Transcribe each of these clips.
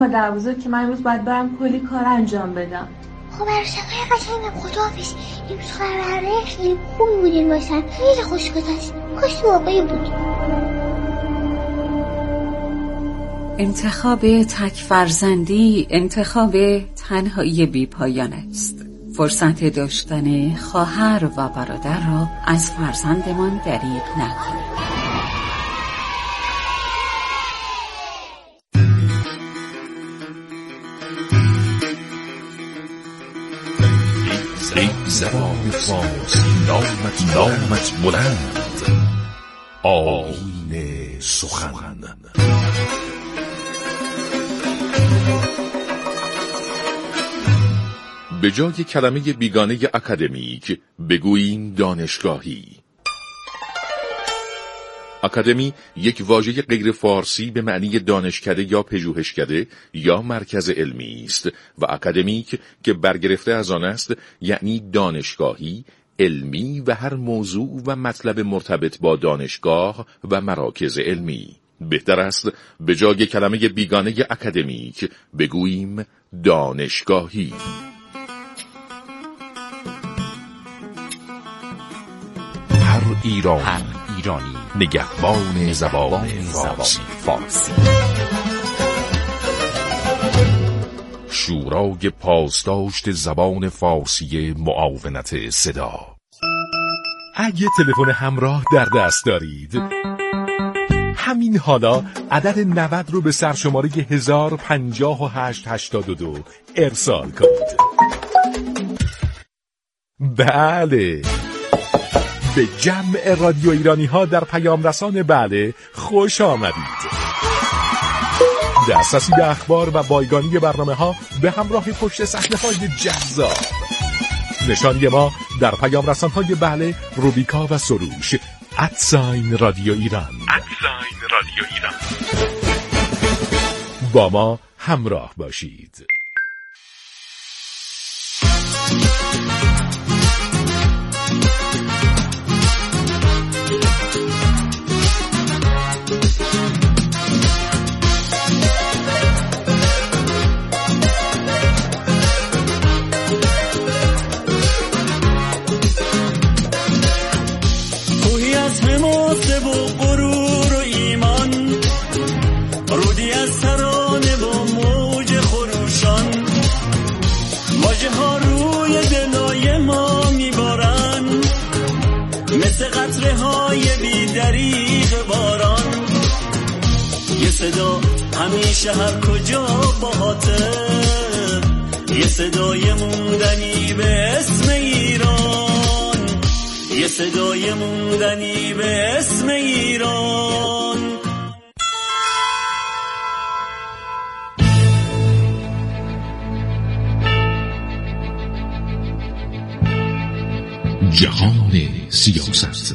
دروازه که من امروز باید برم کلی کار انجام بدم. خب عروسکای قشنگم خداحافظ. امروز خبره خیلی خوبی بودین باشن، خیلی خوش گذشت. کاش واقعی بود. انتخاب تک فرزندی انتخاب تنهایی بی پایان است. فرصت داشتن خواهر و برادر را از فرزندمان دریغ نکنید. ای زبان فارسی نامت بلند، آیین سخن. به جای کلمه بیگانه اکادمیک بگوییم دانشگاهی. اکادمی یک واژه غیر فارسی به معنی دانشکده یا پژوهشکده یا مرکز علمی است و اکادمیک که برگرفته از آن است یعنی دانشگاهی، علمی و هر موضوع و مطلب مرتبط با دانشگاه و مراکز علمی. بهتر است به جای کلمه بیگانه اکادمیک بگوییم دانشگاهی. هر ایرانی نگهبان زبان فارسی. شورای پاسداشت زبان فارسی معاونت صدا. اگه تلفن همراه در دست دارید، همین حالا عدد 90 رو به سرشماره 105882 ارسال کنید. بله، به جمع رادیو ایرانی ها در پیام رسان بله خوش آمدید. دسترسی به اخبار و بایگانی برنامه ها به همراه پشت صحنه های جذاب. نشانی ما در پیام رسان های بله، روبیکا و سروش @رادیو ایران. با ما همراه باشید. صدا همیشه هر کجا باهاته، یه صدای موندنی به اسم ایران، یه صدای موندنی به اسم ایران. جهان سیاست.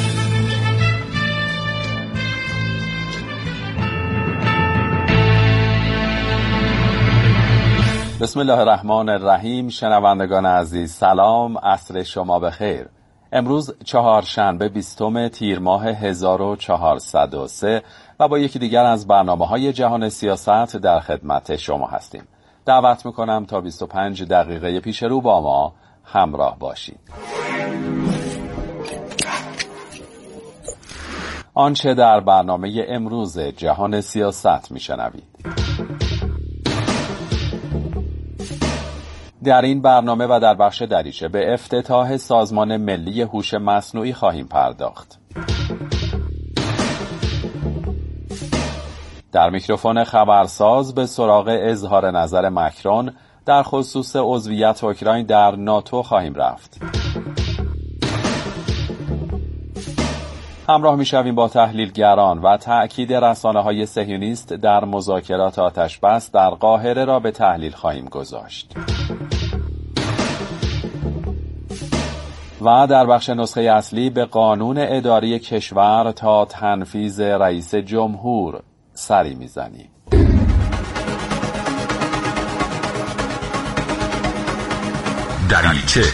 بسم الله الرحمن الرحیم. شنوندگان عزیز سلام، عصر شما بخیر. امروز چهارشنبه 20 تیر ماه 1403 و با یکی دیگر از برنامه‌های جهان سیاست در خدمت شما هستیم. دعوت میکنم تا 25 دقیقه پیش رو با ما همراه باشید. آنچه در برنامه امروز جهان سیاست میشنوید. در این برنامه و در بخش دریچه به افتتاح سازمان ملی هوش مصنوعی خواهیم پرداخت. در میکروفون خبرساز به سراغ اظهار نظر مکرون در خصوص عضویت اوکراین در ناتو خواهیم رفت. همراه میشویم با تحلیلگران و تأکید رسانه‌های صهیونیست در مذاکرات آتش‌بس در قاهره را به تحلیل خواهیم گذاشت. و در بخش نسخه اصلی به قانون اداری کشور تا تنفیذ رئیس جمهور سری میزنیم. دریچه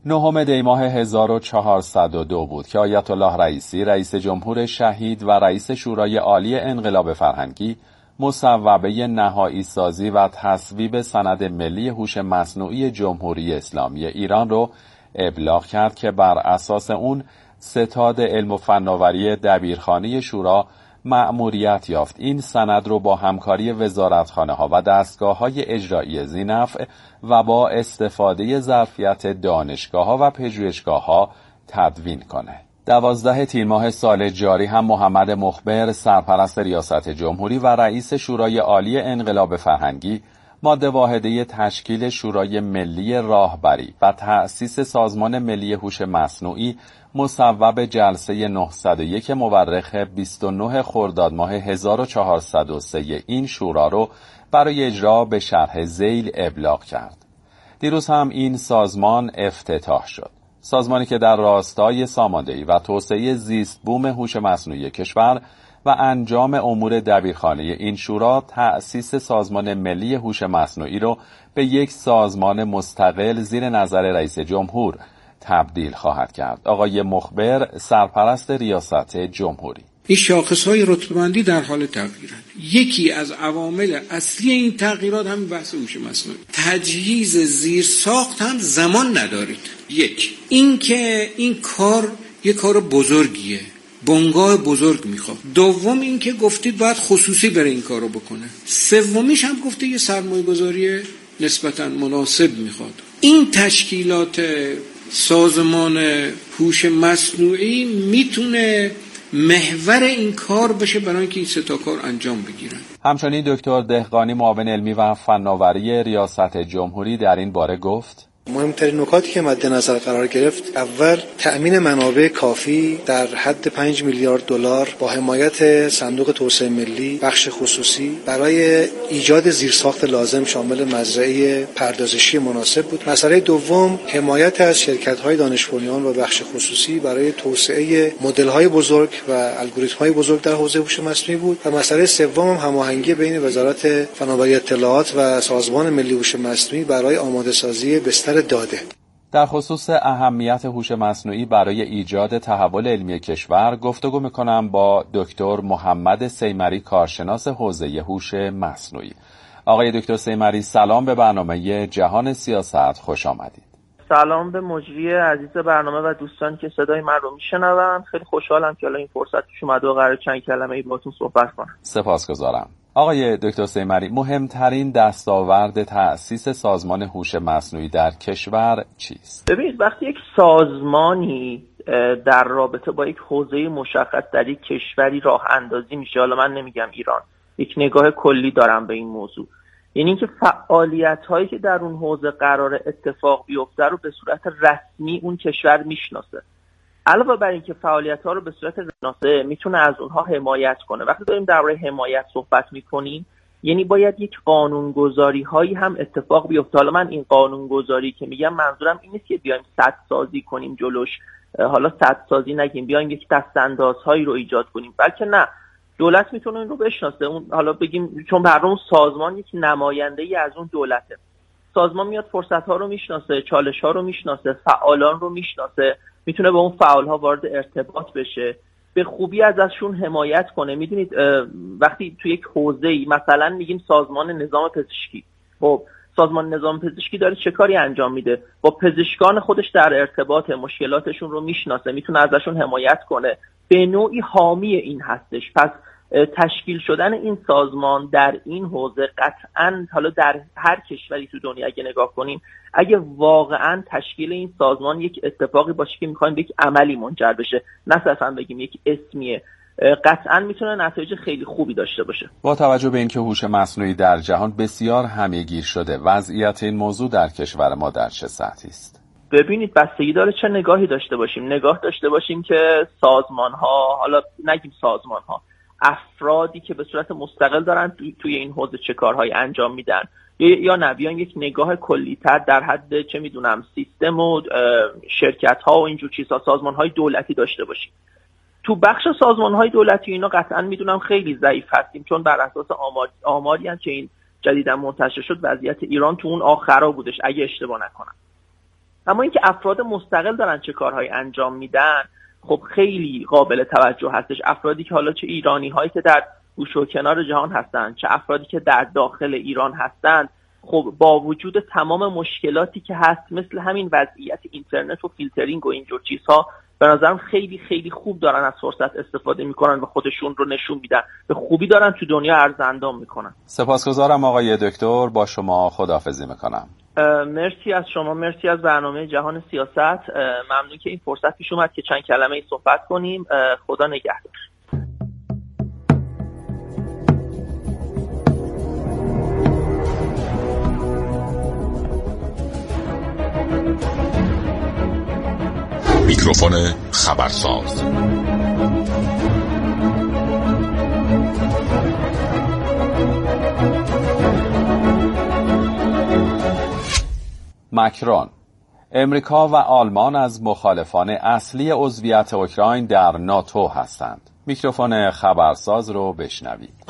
9 دی‌ماه 1402 بود که آیت الله رئیسی رئیس جمهور شهید و رئیس شورای عالی انقلاب فرهنگی مصوبه نهایی سازی و تصویب سند ملی هوش مصنوعی جمهوری اسلامی ایران رو ابلاغ کرد که بر اساس اون ستاد علم و فناوری دبیرخانه شورا مأموریت یافت این سند رو با همکاری وزارتخانه‌ها و دستگاه‌های اجرایی ذی‌نفع و با استفاده ظرفیت دانشگاه‌ها و پژوهشگاه‌ها تدوین کنه. 12 تیر ماه سال جاری هم محمد مخبر سرپرست ریاست جمهوری و رئیس شورای عالی انقلاب فرهنگی ماده واحده تشکیل شورای ملی راهبری و تأسیس سازمان ملی هوش مصنوعی مصوب جلسه 901 مورخ 29 خرداد ماه 1403 این شورا رو برای اجرا به شرح ذیل ابلاغ کرد. دیروز هم این سازمان افتتاح شد. سازمانی که در راستای ساماندهی و توسعه زیست بوم هوش مصنوعی کشور و انجام امور دبیرخانه این شورا تأسیس سازمان ملی هوش مصنوعی رو به یک سازمان مستقل زیر نظر رئیس جمهور تبدیل خواهد کرد. آقای مخبر سرپرست ریاست جمهوری: این شاخص‌های رتبه‌بندی در حال تغییرند. یکی از عوامل اصلی این تغییرات هم بحث هوش مصنوعی. تجهیز زیر ساخت هم زمان ندارید. یک، این که این کار یک کار بزرگیه، بنگاه بزرگ میخواد. دوم این که گفتید باید خصوصی بره این کارو بکنه. سومیش هم گفته یه سرمایه‌گذاری نسبتاً مناسب میخواد. این تشکیلات سازمان هوش مصنوعی میتونه محور این کار بشه برای اینکه این سه تا کار انجام بگیرن. همچنین دکتر دهقانی معاون علمی و فناوری ریاست جمهوری در این باره گفت: مهمترین نکاتی که مد نظر قرار گرفت، اول تأمین منابع کافی در حد 5 میلیارد دلار با حمایت صندوق توسعه ملی بخش خصوصی برای ایجاد زیرساخت لازم شامل مزرعه پردازشی مناسب بود. مسئله دوم، حمایت از شرکت‌های دانش بنیان و بخش خصوصی برای توسعه مدل‌های بزرگ و الگوریتم‌های بزرگ در حوزه هوش مصنوعی بود و مسئله سوم هم هماهنگی بین وزارت فناوری اطلاعات و سازمان ملی هوش مصنوعی برای آماده‌سازی بستر داده. در خصوص اهمیت هوش مصنوعی برای ایجاد تحول علمی کشور گفتگو میکنم با دکتر محمد سیمری، کارشناس حوزه هوش مصنوعی. آقای دکتر سیمری، سلام به برنامه جهان سیاست، خوش آمدید. سلام به مجری عزیز برنامه و دوستان که صدای من رو میشنون. خیلی خوشحالم که الان این فرصت پیش اومده و قراره چند کلمه‌ای باهاتون صحبت کنم. سپاسگزارم. آقای دکتر سیمری، مهمترین دستاورد تأسیس سازمان هوش مصنوعی در کشور چیست؟ ببینید، وقتی یک سازمانی در رابطه با یک حوزه مشخص در یک کشوری راه اندازی میشه، حالا من نمیگم ایران، یک نگاه کلی دارم به این موضوع، یعنی اینکه فعالیت‌هایی که در اون حوزه قرار اتفاق بیفته رو به صورت رسمی اون کشور میشناسه. علاوه بر اینکه فعالیت‌ها رو به صورت رسمی میتونه از اونها حمایت کنه. وقتی داریم درباره حمایت صحبت میکنیم، یعنی باید یک قانونگذاری‌هایی هم اتفاق بیفته. حالا من این قانونگذاری که میگم منظورم این نیست که بیایم سد سازی کنیم جلوش، حالا سد سازی نگیم، بیایم یک دستاندازهایی رو ایجاد کنیم، بلکه نه، دولت میتونه این رو بشناسه. اون حالا بگیم چون برای اون سازمان یک نماینده‌ای از اون دولته، سازمان میاد فرصت‌ها رو میشناسه، چالش‌ها رو میشناسه، فعالان رو میشناسه، میتونه با اون فعال‌ها وارد ارتباط بشه، به خوبی ازشون حمایت کنه. میدونید وقتی تو یک حوزه‌ای، مثلا میگیم سازمان نظام پزشکی، خب سازمان نظام پزشکی داره چه کاری انجام میده؟ با پزشکان خودش در ارتباط، مشکلاتشون رو میشناسه، میتونه ازشون حمایت کنه، به نوعی حامی این هستش. پس تشکیل شدن این سازمان در این حوزه قطعاً، حالا در هر کشوری تو دنیا اگه نگاه کنیم، اگه واقعاً تشکیل این سازمان یک اتفاقی باشه که میخوایم به یک عملی منجر بشه، نه صرفاً بگیم یک اسمیه، قطعاً میتونه نتایج خیلی خوبی داشته باشه. با توجه به اینکه هوش مصنوعی در جهان بسیار همه‌گیر شده، وضعیت این موضوع در کشور ما در چه سطحی است؟ ببینید، بستگی داره چه نگاهی داشته باشیم. نگاه داشته باشیم که سازمان‌ها، حالا نگیم سازمان‌ها، افرادی که به صورت مستقل دارن توی این حوزه چه کارهایی انجام میدن، یا نه بیان یک نگاه کلی‌تر در حد چه میدونم سیستم و شرکت‌ها و اینجور چیزها، سازمان‌های دولتی داشته باشیم. تو بخش سازمان‌های دولتی اینا قطعاً میدونم خیلی ضعیف هستیم، چون بر اساس آماری هم که این جدیداً منتشر شد، وضعیت ایران تو اون آخرا بودش اگه اشتباه نکنم. اما اینکه افراد مستقل دارن چه کارهایی انجام میدن خب خیلی قابل توجه هستش. افرادی که حالا چه ایرانی هایی که در گوشه و کنار جهان هستن، چه افرادی که در داخل ایران هستن، خب با وجود تمام مشکلاتی که هست مثل همین وضعیت اینترنت و فیلترینگ و اینجور چیزها، به نظرم خیلی خیلی خوب دارن از فرصت استفاده میکنن و خودشون رو نشون میدن، به خوبی دارن تو دنیا ارزندام میکنن. سپاسگزارم آقای دکتر، با شما خداحافظی میکنم. مرسی از شما، مرسی از برنامه جهان سیاست. ممنون که این فرصت پیش اومد که چند کلمه ای صحبت کنیم. خدا نگهدار. میکروفون خبرساز. مکرون: امریکا و آلمان از مخالفان اصلی عضویت اوکراین در ناتو هستند. میکروفون خبرساز رو بشنوید.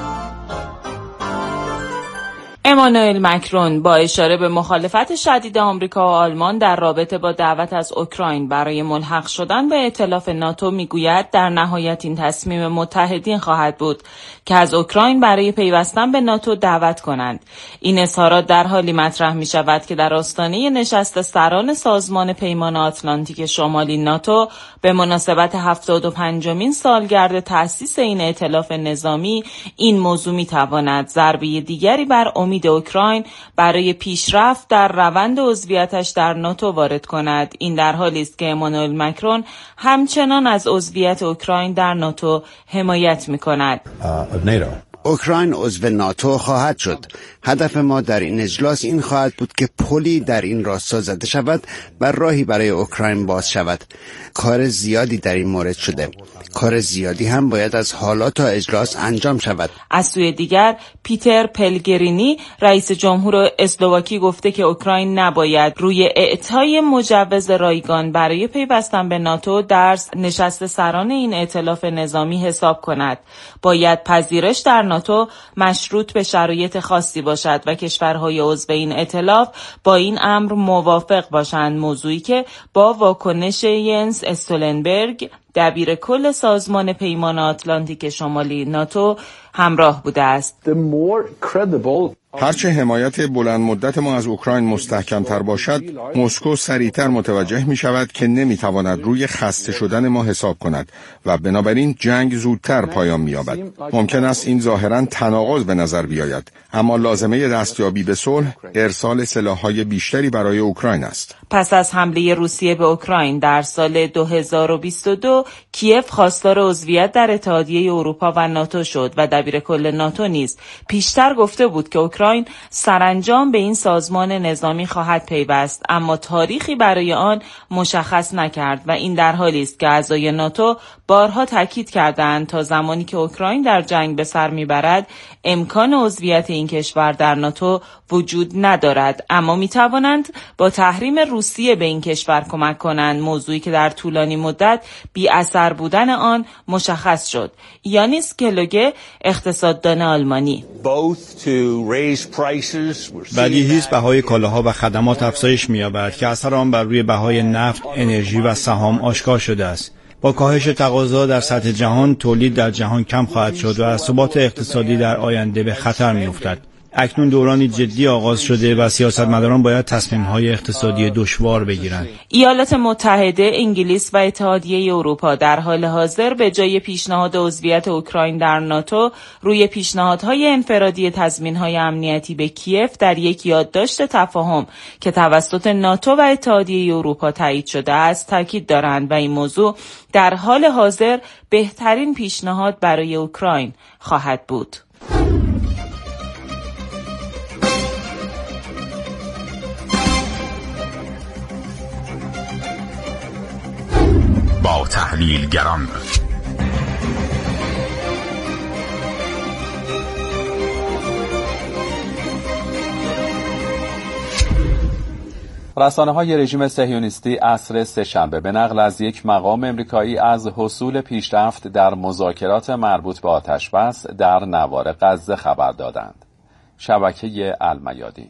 امانوئل مکرون با اشاره به مخالفت شدید آمریکا و آلمان در رابطه با دعوت از اوکراین برای ملحق شدن به ائتلاف ناتو میگوید در نهایت این تصمیم متحدین خواهد بود که از اوکراین برای پیوستن به ناتو دعوت کنند. این اظهارات در حالی مطرح می شود که در آستانه نشست سران سازمان پیمان آتلانتیک شمالی ناتو به مناسبت 75مین سالگرد تأسیس این ائتلاف نظامی این موضوع می تواند ضربه دیگری بر امید اوکراین برای پیشرفت در روند عضویتش در ناتو وارد کند. این در حالی است که امانوئل مکرون همچنان از عضویت اوکراین در ناتو حمایت می‌کند. اوکراین عضو ناتو خواهد شد. هدف ما در این اجلاس این خواهد بود که پلی در این راستا زده شود و راهی برای اوکراین باز شود. کار زیادی در این مورد شده. کار زیادی هم باید از حالا تا اجلاس انجام شود. از سوی دیگر پیتر پلگرینی رئیس جمهور اسلواکی گفته که اوکراین نباید روی اعطای مجوز رایگان برای پیوستن به ناتو در نشست سران این ائتلاف نظامی حساب کند. باید پذیرش در ناتو مشروط به شرایط خاصی باشد و کشورهای عضو این ائتلاف با این امر موافق باشند، موضوعی که با واکنش ینس استولنبرگ دبیر کل سازمان پیمان آتلانتیک شمالی ناتو همراه بوده است. هرچه حمایت بلند مدت ما از اوکراین مستحکم تر باشد، مسکو سریعتر متوجه می شود که نمی تواند روی خسته شدن ما حساب کند و بنابراین جنگ زودتر پایان می یابد. ممکن است این ظاهراً تناقض به نظر بیاید، اما لازمه دستیابی به صلح ارسال سلاح‌های بیشتری برای اوکراین است. پس از حمله روسیه به اوکراین در سال 2022 کیف خواستار عضویت در اتحادیه اروپا و ناتو شد و دبیر کل ناتو نیز پیشتر گفته بود که اوکراین سرانجام به این سازمان نظامی خواهد پیوست، اما تاریخی برای آن مشخص نکرد و این در حالی است که اعضای ناتو بارها تاکید کردند تا زمانی که اوکراین در جنگ به سر میبرد امکان عضویت این کشور در ناتو وجود ندارد، اما میتوانند با تحریم روسیه به این کشور کمک کنند، موضوعی که در طولانی مدت بی اثر بودن آن مشخص شد. یانیس کلوگه، اقتصاددان آلمانی: بدیهی بهای کالاها و خدمات افزایش می‌یابد که اثر آن بر روی بهای نفت، انرژی و سهام آشکار شده است. با کاهش تقاضا در سطح جهان، تولید در جهان کم خواهد شد و ثبات اقتصادی در آینده به خطر می‌افتد. اکنون دورانی جدی آغاز شده و سیاستمداران باید تصمیم‌های اقتصادی دشوار بگیرند. ایالات متحده، انگلیس و اتحادیه اروپا در حال حاضر به جای پیشنهاد عضویت اوکراین در ناتو روی پیشنهادهای انفرادی تضمین‌های امنیتی به کیف در یک یادداشت تفاهم که توسط ناتو و اتحادیه اروپا تایید شده است تاکید دارند و این موضوع در حال حاضر بهترین پیشنهاد برای اوکراین خواهد بود. با تحلیلگران رسانه‌های رژیم صهیونیستی عصر سه‌شنبه به نقل از یک مقام امریکایی از حصول پیشرفت در مذاکرات مربوط به آتش‌بس در نوار غزه خبر دادند. شبکه المیادین.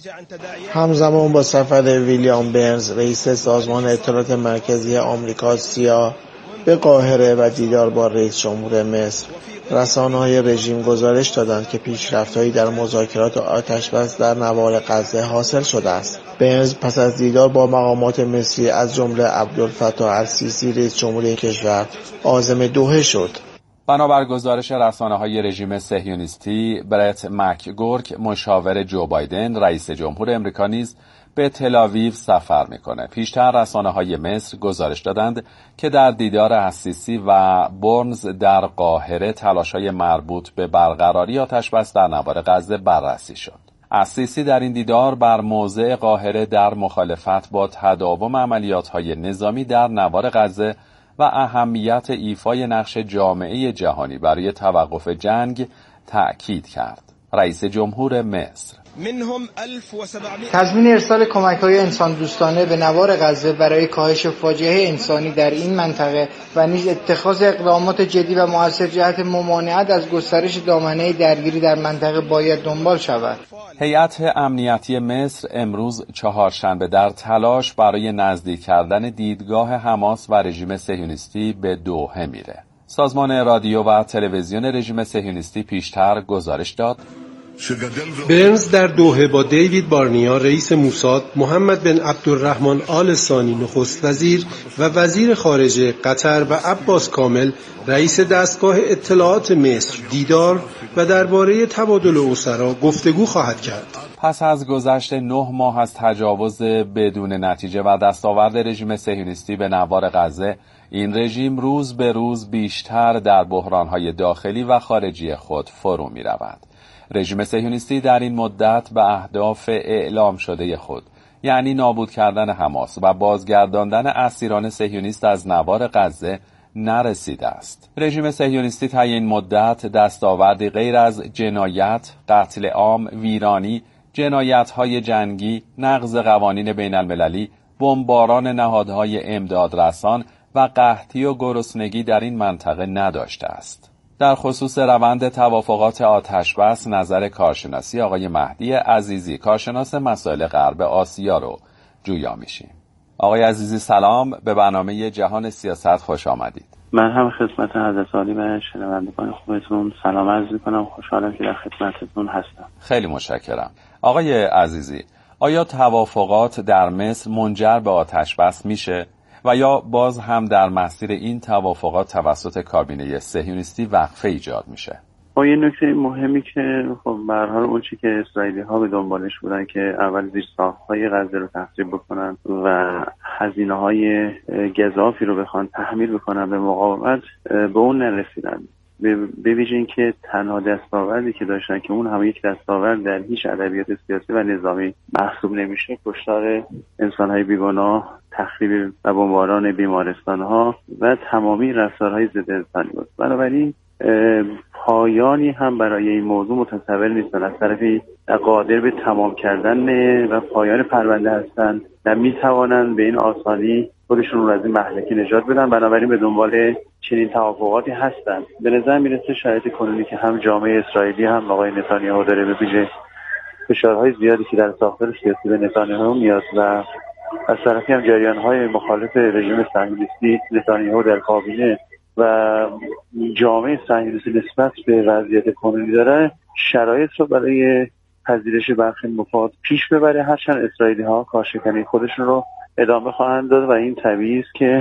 همزمان با سفر ویلیام برنز رئیس سازمان اطلاعات مرکزی آمریکا سیا به قاهره و دیدار با رئیس جمهور مصر، رسانه‌های رژیم گزارش دادند که پیشرفت‌هایی در مذاکرات آتش‌بس در نوار غزه حاصل شده است. برنز پس از دیدار با مقامات مصری از جمله عبدالفتاح السیسی رئیس جمهوری کشور عازم دوحه شد. بنابر گزارش رسانه‌های رژیم صهیونیستی، برت مکگورک مشاور جو بایدن رئیس جمهور امریکا نیز به تل‌آویو سفر میکنه. پیشتر رسانه‌های مصر گزارش دادند که در دیدار السیسی و برنز در قاهره تلاش‌های مربوط به برقراری آتش‌بس در نوار غزه بررسی شد. السیسی در این دیدار بر موضع قاهره در مخالفت با تداوم عملیات‌های نظامی در نوار غزه و اهمیت ایفای نقش جامعه جهانی برای توقف جنگ تأکید کرد. رئیس جمهور مصر تضمین ارسال کمک‌های انسان دوستانه به نوار غزه برای کاهش فاجعه انسانی در این منطقه و نیز اتخاذ اقدامات جدی و مؤثر جهت ممانعت از گسترش دامنه درگیری در منطقه باید دنبال شود. هیئت امنیتی مصر امروز چهارشنبه در تلاش برای نزدیک کردن دیدگاه حماس و رژیم صهیونیستی به دوحه میره. سازمان رادیو و تلویزیون رژیم صهیونیستی پیشتر گزارش داد برنز در دوحه با دیوید بارنیا رئیس موساد، محمد بن عبدالرحمن آل ثانی نخست وزیر و وزیر خارجه قطر و عباس کامل رئیس دستگاه اطلاعات مصر دیدار و درباره تبادل اسرا گفتگو خواهد کرد. پس از گذشت 9 ماه از تجاوز بدون نتیجه و دستاورد رژیم صهیونیستی به نوار غزه، این رژیم روز به روز بیشتر در بحران‌های داخلی و خارجی خود فرو می‌رود. رژیم صهیونیستی در این مدت به اهداف اعلام شده خود، یعنی نابود کردن حماس و بازگرداندن اسیران صهیونیست از نوار غزه نرسیده است. رژیم صهیونیستی طی این مدت دستاوردی غیر از جنایت، قتل عام، ویرانی، جنایت‌های جنگی، نقض قوانین بین‌المللی، بمباران نهادهای امدادرسان و قحطی و گرسنگی در این منطقه نداشته است. در خصوص روند توافقات آتشبس نظر کارشناسی آقای مهدی عزیزی، کارشناس مسائل غرب آسیا رو جویا میشیم. آقای عزیزی سلام، به برنامه جهان سیاست خوش آمدید. من هم خدمت حضرت عالی و شنوندگان خوبتون سلام عرض می‌کنم. خوشحالم که در خدمتتون هستم. خیلی متشکرم. آقای عزیزی، آیا توافقات در مصر منجر به آتشبس میشه و یا باز هم در مسیر این توافقات توسط کابینه صهیونیستی وقفه ایجاد میشه؟ یه نکته مهمی که خب به هر حال اون چی که اسرائیلی‌ها به دنبالش بودن که اول زیرساخت‌های غزه رو تخریب بکنن و هزینه‌های گزافی رو بخوان تحمیل بکنن به مقاومت، به اون نرسیدن. به ویژه اینکه تنها دستاوردی که داشتن که اون هم یک دستاورد در هیچ ادبیات سیاسی و نظامی محسوب نمیشه، کشتار انسان‌های بیگناه، تخریب و بمباران بیمارستان‌ها و تمامی رفتارهای ضد انسانی بود. بنابراین پایانی هم برای این موضوع متصور نیستن. از طرفی قادر به تمام کردن و پایان پرونده هستند و میتوانند به این آسانی خودشون رو از این مهلکی نجات بدن. بنابراین به دنبال چنین توافقاتی هستند. به نظر میرسه شرایط کنونی که هم جامعه اسرائیلی هم آقای نتانیاهو داره به ویژه فشارهای زیادی که در ساختار سیاسی به نتانیاهو میاد و از طرفی هم جریان‌های مخالف رژیم صهیونیستی نتانیاهو در کابینه و جامعه صهیونیستی نسبت به وضعیت کنونی داره، شرایط رو برای پذیرش برخی مفاد پیش ببره، هرچند اسرائیلی‌ها کارشکنی خودشون رو ادامه خواهند داد و این طبیعی است که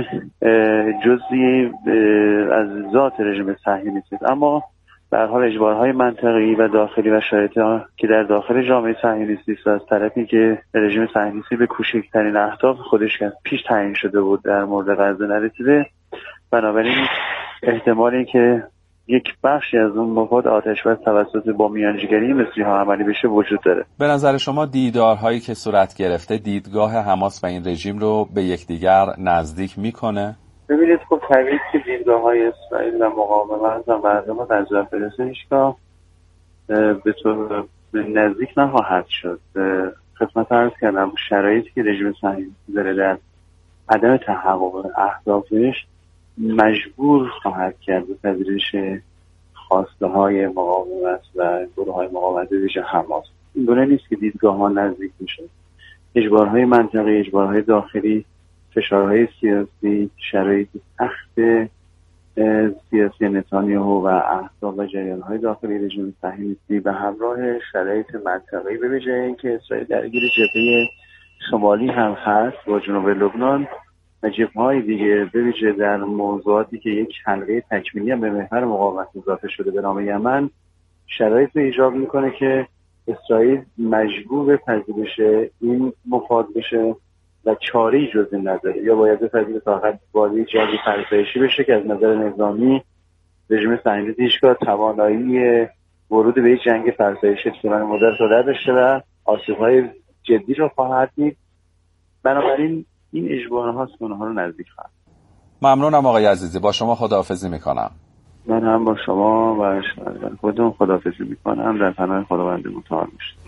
جزئی از ذات رژیم صهیونیستی است. اما به هر حال اجبارهای منطقی و داخلی و شرایطی که در داخل جامعه صهیونیستی است، از طرفی که رژیم صهیونیستی به کوچکترین اهداف خودش پیش تعیین شده بود در مورد غزه نرسیده، بنابراین احتمالی که یک بخشی از اون مفاد آتشبس توسط با میانجیگری مصری ها عملی بشه وجود داره. به نظر شما دیدارهایی که صورت گرفته دیدگاه حماس و این رژیم رو به یکدیگر نزدیک میکنه؟ ببینید خب طبیعی که دیدگاه های اسرائیل و مقاومت و مردم در جبهه هیچگاه به طور نزدیک نخواهد شد. خدمت عرض کردم شرایطی که رژیم صهیونیستی داره در عدم تحقق اهدافش مجبور خواهد کرد به پذیرش خواسته های مقاومت و گروه های مقاومت ویژه حماس. این گونه نیست که دیدگاه ها نزدیک میشه. اجبارهای منطقه، اجبارهای داخلی، فشارهای سیاسی، شرایط سخت سیاسی نتانیاهو و احزاب و جریان‌های داخلی رژیم صهیونیستی به همراه شرایط منطقه‌ای به ویژه اینکه اسرائیل درگیر جبهه شمالی هم هست با جنوب لبنان و جبهه‌های دیگه به ویژه در موضوعاتی که یک حلقه تکمیلی هم به محور مقاومت اضافه شده به نام یمن، شرایط رو ایجاب میکنه که اسرائیل مجبور به پذیرش این مفاد بشه و چاره‌ای جز این نداره، یا باید بپذیره تا حد وارد جنگ فرسایشی بشه که از نظر نظامی رژیم صهیونیستی هیچگاه توانایی ورود به یک جنگ فرسایشی طولانی مدت رو نداشته و آسیب‌های جدی رو خواهد دید. بنابراین این اجبارهاست که اونها رو نزدیک خواهد. ممنونم آقای عزیزی، با شما خداحافظی میکنم. من هم با شما و خودم خداحافظی میکنم. در پناه خداوند متعال باشید.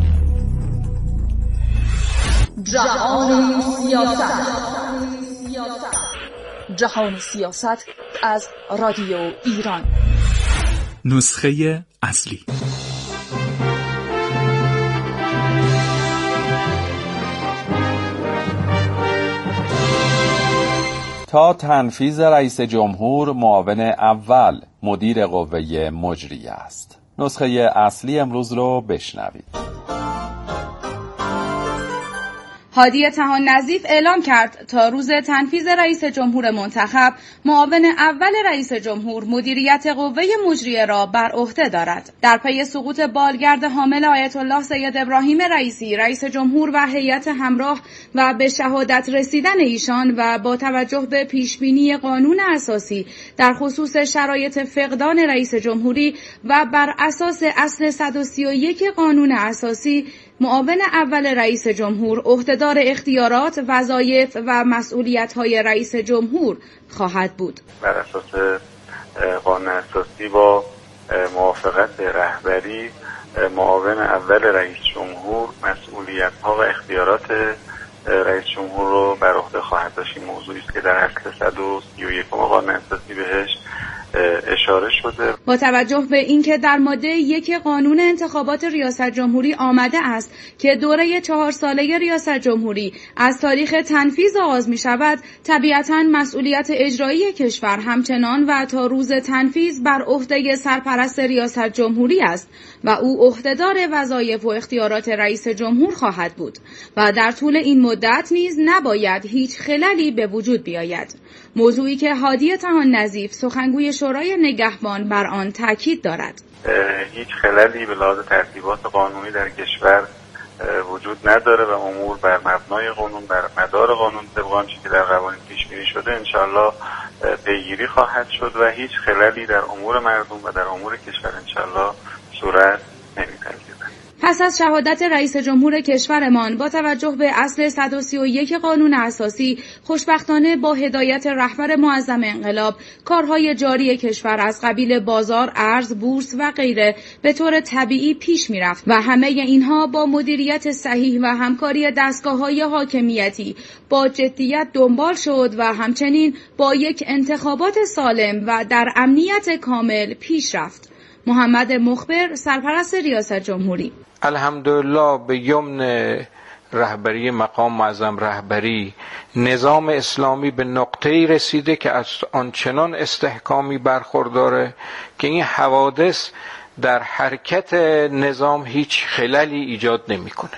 جهان سیاست. جهان سیاست از رادیو ایران. نسخه اصلی. تا تنفیذ رئیس جمهور معاون اول مدیر قوه مجریه است. نسخه اصلی امروز رو بشنوید. هادی طحان نظیف اعلام کرد تا روز تنفیذ رئیس جمهور منتخب معاون اول رئیس جمهور مدیریت قوه مجریه را بر عهده دارد. در پی سقوط بالگرد حامل آیت الله سید ابراهیم رئیسی رئیس جمهور و هیئت همراه و به شهادت رسیدن ایشان و با توجه به پیشبینی قانون اساسی در خصوص شرایط فقدان رئیس جمهوری و بر اساس اصل 131 قانون اساسی، معاون اول رئیس جمهور عهدهدار اختیارات، وظایف و مسئولیت‌های رئیس جمهور خواهد بود. بر اساس قانون اساسی با موافقت رهبری معاون اول رئیس جمهور مسئولیت‌ها و اختیارات رئیس جمهور رو بر عهده خواهد داشت. این موضوعی است که در اصل 131 قانون اساسی بهش اشاره شده. با توجه به اینکه در ماده 1 قانون انتخابات ریاست جمهوری آمده است که دوره 4 ساله ریاست جمهوری از تاریخ تنفیذ آغاز می شود، طبیعتاً مسئولیت اجرایی کشور همچنان و تا روز تنفیذ بر عهده سرپرست ریاست جمهوری است و او عهدهدار وظایف و اختیارات رئیس جمهور خواهد بود و در طول این مدت نیز نباید هیچ خللی به وجود بیاید. موضوعی که هادی طحان نظیف سخنگوی شورای نگهبان بر آن تاکید دارد. هیچ خللی به لحاظ ترتیبات قانونی در کشور وجود نداره و امور بر مبنای قانون، بر مدار قانون طبق آنچه که در قوانین پیش بینی شده انشالله پیگیری خواهد شد و هیچ خللی در امور مردم و در امور کشور انشالله صورت نمی‌پذیرد. پس از شهادت رئیس جمهور کشورمان با توجه به اصل 131 قانون اساسی، خوشبختانه با هدایت رهبر معظم انقلاب کارهای جاری کشور از قبیل بازار، ارز، بورس و غیره به طور طبیعی پیش می‌رفت و همه اینها با مدیریت صحیح و همکاری دستگاه‌های حاکمیتی با جدیت دنبال شد و همچنین با یک انتخابات سالم و در امنیت کامل پیش رفت. محمد مخبر، سرپرست ریاست جمهوری: الحمدلله به یمن رهبری مقام معظم رهبری نظام اسلامی به نقطه‌ای رسیده که از آنچنان استحکامی برخورداره که این حوادث در حرکت نظام هیچ خللی ایجاد نمی‌کنه.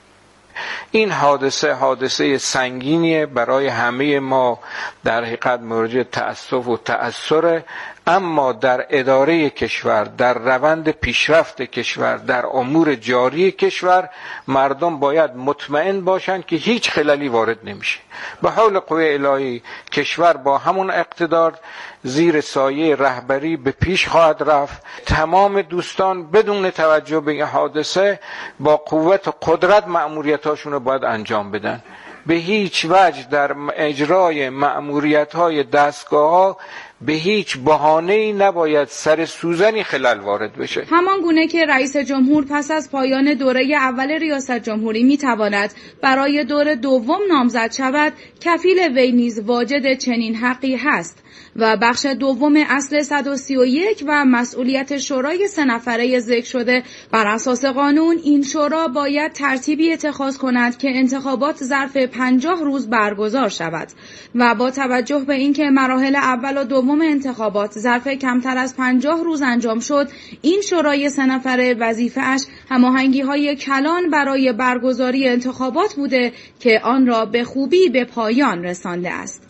این حادثه سنگینیه برای همه ما، در حقیقت مورد تأسف و تأثره، اما در اداره کشور، در روند پیشرفت کشور، در امور جاری کشور مردم باید مطمئن باشند که هیچ خللی وارد نمیشه. به حول قوه الهی کشور با همون اقتدار زیر سایه رهبری به پیش خواهد رفت. تمام دوستان بدون توجه به این حادثه با قوت و قدرت مأموریتاشون رو باید انجام بدن. به هیچ وجه در اجرای مأموریت‌های دستگاه‌ها به هیچ بهانه‌ای نباید سر سوزنی خلل وارد بشه. همان گونه که رئیس جمهور پس از پایان دوره اول ریاست جمهوری میتواند برای دور دوم نامزد شود، کفیل وی نیز واجد چنین حقی هست و بخش دوم اصل 131 و مسئولیت شورای 3 نفره ذکر شده بر اساس قانون این شورا باید ترتیبی اتخاذ کند که انتخابات ظرف 50 روز برگزار شود و با توجه به اینکه مراحل اول و دوم انتخابات ظرف کمتر از 50 روز انجام شد، این شورای 3 نفره وظیفه‌اش هماهنگی‌های کلان برای برگزاری انتخابات بوده که آن را به خوبی به پایان رسانده است.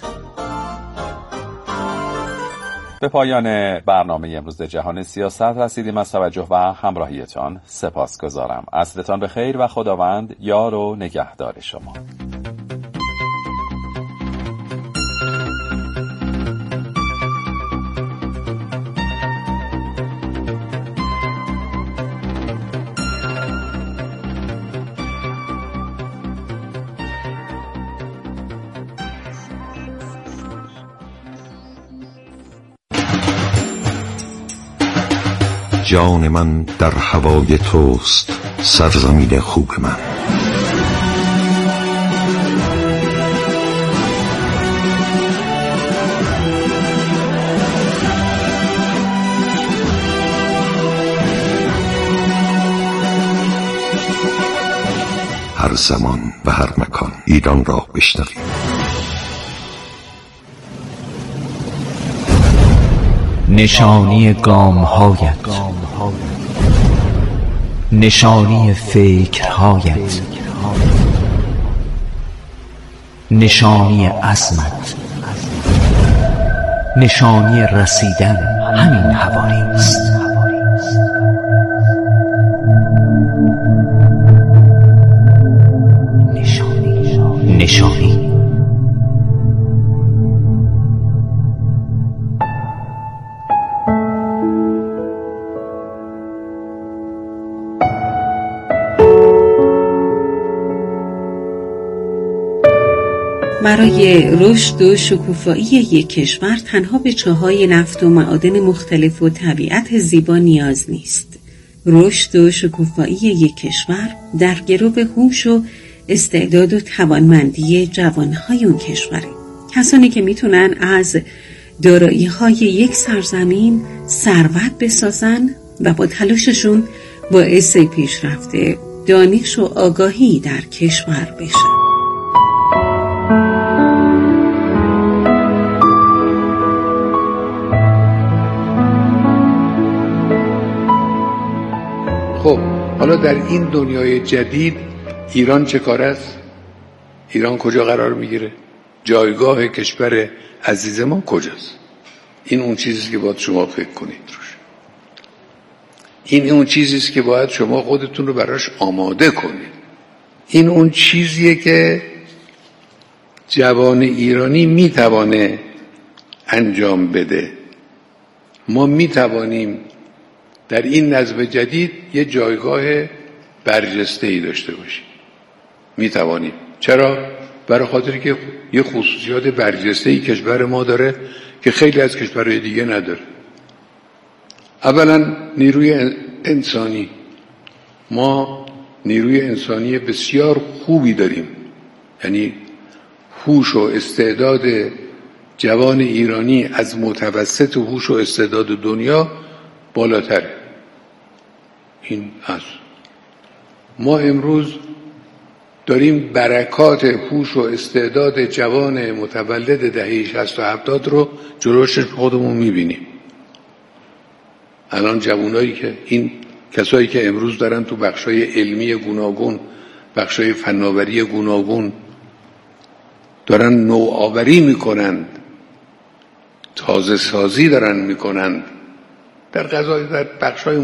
به پایان برنامه امروز جهان سیاست رسیدیم. از توجه و همراهیتان سپاسگزارم. عصرتان بخیر و خداوند یار و نگهدار شما. جان من در هوای توست، سرزمین خوب من. هر زمان و هر مکان ایران را بشنوید. نشانی گام‌هایت، نشانی فکرهایت، نشانی عزمت، نشانی رسیدن همین حوالی است. نشانی برای رشد و شکوفایی یک کشور تنها به چاهای نفت و معادن مختلف و طبیعت زیبا نیاز نیست. رشد و شکوفایی یک کشور در گرو هوش و استعداد و توانمندی جوانهای اون کشوره. کسانی که میتونن از دارایی‌های یک سرزمین ثروت بسازن و با تلاششون باعث پیشرفت دانش و آگاهی در کشور بشن. خب حالا در این دنیای جدید ایران چه کار است؟ ایران کجا قرار میگیره؟ جایگاه کشور عزیز ما کجاست؟ این اون چیزیست که باید شما فکر کنید روش. این اون چیزیست که باید شما خودتون رو براش آماده کنید. این اون چیزیه که جوان ایرانی میتوانه انجام بده. ما میتوانیم در این نظم جدید یه جایگاه برجسته‌ای داشته باشیم. میتوانیم. چرا؟ برای خاطری که یه خصوصیات برجسته‌ای کشور ما داره که خیلی از کشورهای دیگه نداره. اولا نیروی انسانی. ما نیروی انسانی بسیار خوبی داریم. یعنی هوش و استعداد جوان ایرانی از متوسط هوش و استعداد دنیا بالاتره. این هست. ما امروز داریم برکات هوش و استعداد جوان متولد دهه 60 و 70 رو جلوش خودمون میبینیم. الان جوانایی که این کسایی که امروز دارن تو بخشای علمی گوناگون، بخشای فناوری گوناگون دارن نوآوری میکنند، تازه سازی دارن میکنند در بخشای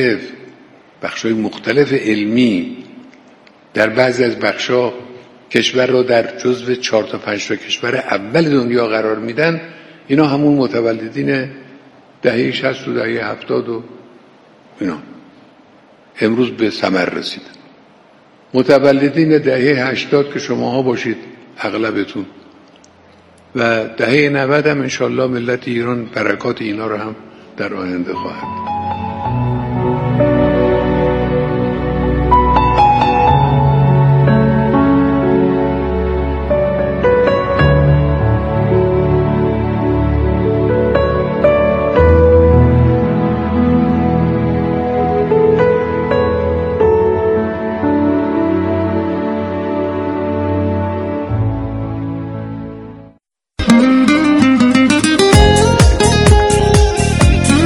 مختلف علمی. در بعضی از بخشا کشور رو در جزو 4 تا 5 تا کشور اول دنیا قرار میدن. اینا همون متولدین دهه 60 و دهه 70 و اینا امروز به ثمر رسیدن. متولدین دهه 80 که شماها باشید اغلبتون و دهه 90 هم انشالله ملت ایران برکات اینا رو هم در آینده خواهد.